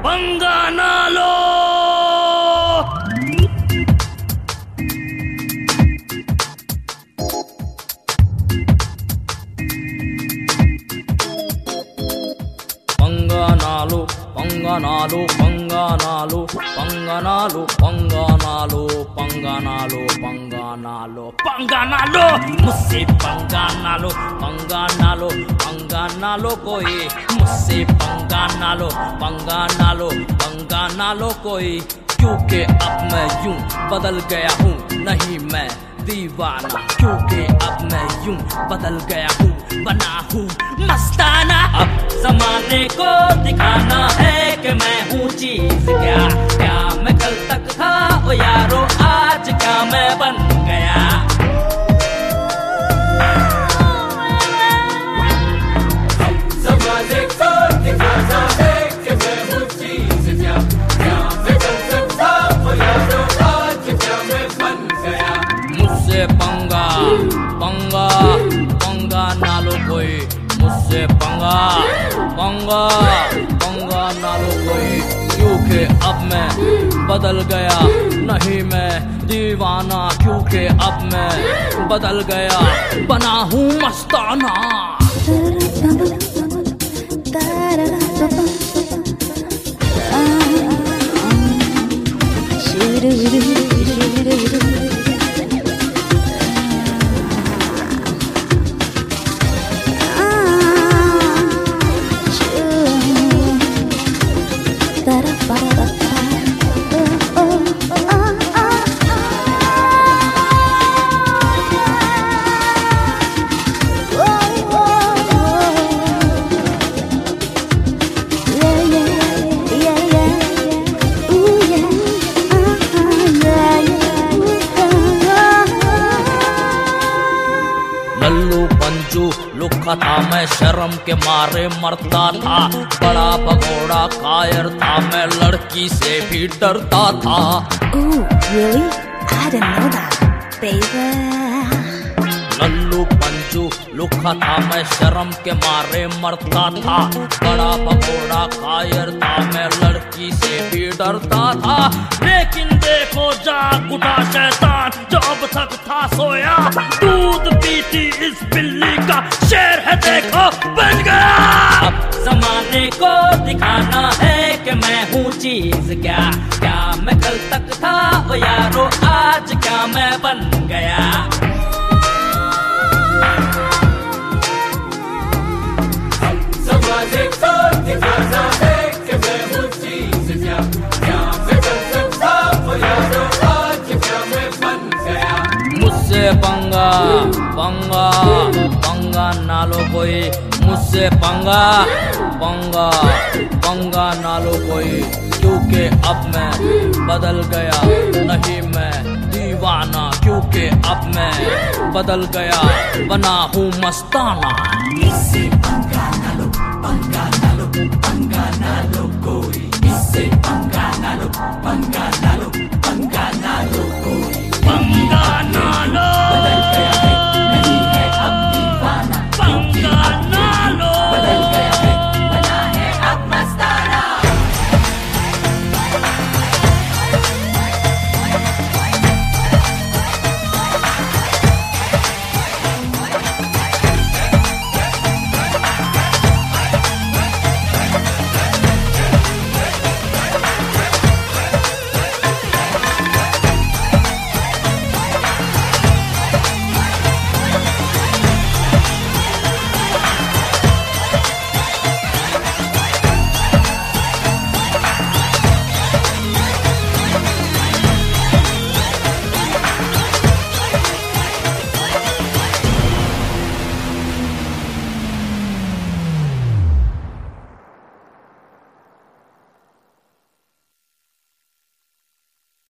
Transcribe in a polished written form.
पंगा ना लो। पंगा ना लो, पंगा ना लो, पंगा ना लो, पंगा ना लो, पंगा ना लो, पंगा ना लो, पंगा ना लो, पंगा ना लो, मुझसे पंगा ना लो, पंगा ना लो, पंगा ना लो कोई मुझसे पंगा ना लो, पंगा ना लो, पंगा ना लो कोई, क्योंकि अब मैं यूं बदल गया हूँ, नहीं मैं दीवाना, क्योंकि अब मैं यूं बदल गया हूँ, बना हूँ मस्ताना। अब जमाने को दिखाना है कि मैं हूँ चीज क्या, क्या मैं कल तक था ओ यारो, आज क्या मैं बन गया। जमाने को दिखाना है कि मैं हूँ चीज क्या, क्या मैं कल तक था ओ यारो, आज क्या मैं बन गया। मुझसे पंगा पंगा पंगा ना लो कोई, मुझसे पंगा पंगा पंगा ना लो कोई, क्योंकि अब मैं बदल गया, नहीं मैं दीवाना, क्योंकि अब मैं बदल गया, बना हूँ मस्ताना। लल्लू पंजू लुखा था मैं, शर्म के मारे मरता था, बड़ा भगोड़ा कायर था मैं, लड़की से भी डरता था। Ooh, really? I didn't know that, baby. Lallu Panju लुखा था मैं, शर्म के मारे मरता था, बड़ा भगोड़ा कायर था मैं, लड़की से भी डरता था। लेकिन देखो जाग उठा शैतान, जो अब तक था सोया, दूध पीती इस बिल्ली का शेर है देखो बन गया। अब जमाने को दिखाना है कि मैं हूँ चीज क्या, क्या मैं कल तक था ओ यारो, आज क्या मैं बन गया। जमाने को दिखाना है कि मैं हूँ चीज क्या, क्या मैं कल तक था ओ यारो, आज क्या मैं बन गया। मुझसे पंगा पंगा पंगा ना लो कोई, मुझसे पंगा पंगा पंगा ना लो कोई, क्योंकि अब मैं बदल गया, नहीं मैं दीवाना, क्योंकि अब मैं बदल गया, बना हूँ मस्ताना। मुझसे पंगा ना लो, पंगा ना